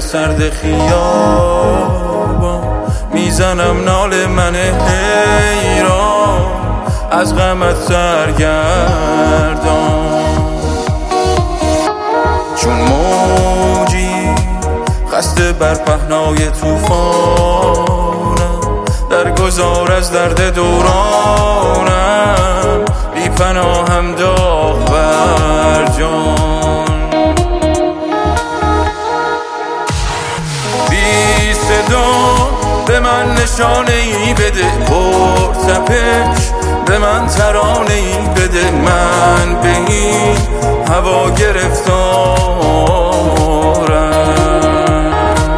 سرد خیابان میزنم ناله من حیران، از غمت سرگردان. چون موجی خسته بر پهنای طوفانم، در گذار از درد دورانم، بی پناهم داغ بر جان. بی صدا به من نشانه ای بده، پرتپش به من ترانه ای بده، من به این هوا گرفتارم.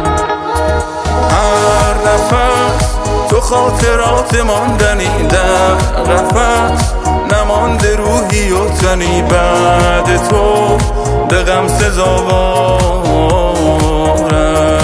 هر نفس تو خاطرات ماندنی، در قفس نمانده روحی و تنی، بعد تو به غم سزاوارم.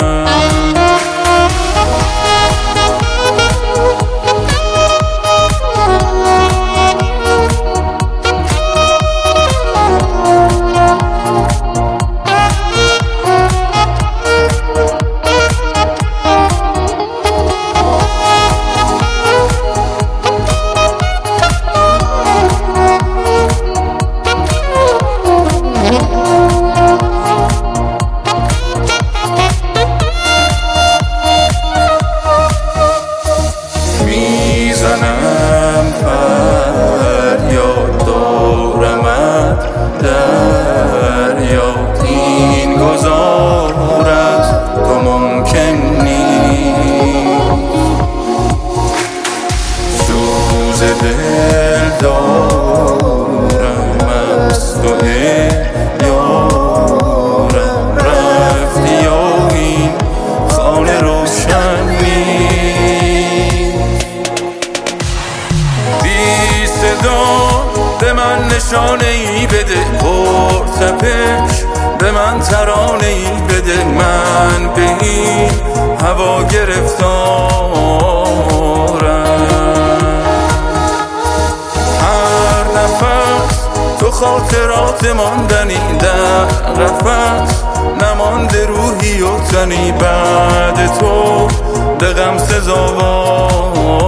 میزنم فریاد دارمت دریاد، این گذارت تو ممکن نیست. سوز دل دارم از تو یارم، رفتی و این خانه روشن به من نشانه ای بده، پرتپش به من ترانه ای بده، من به این هوا گرفتارم. هر نفس تو خاطرات ماندنی، در قفس نمانده روحی و تنی، بعد تو به غم سزاوار.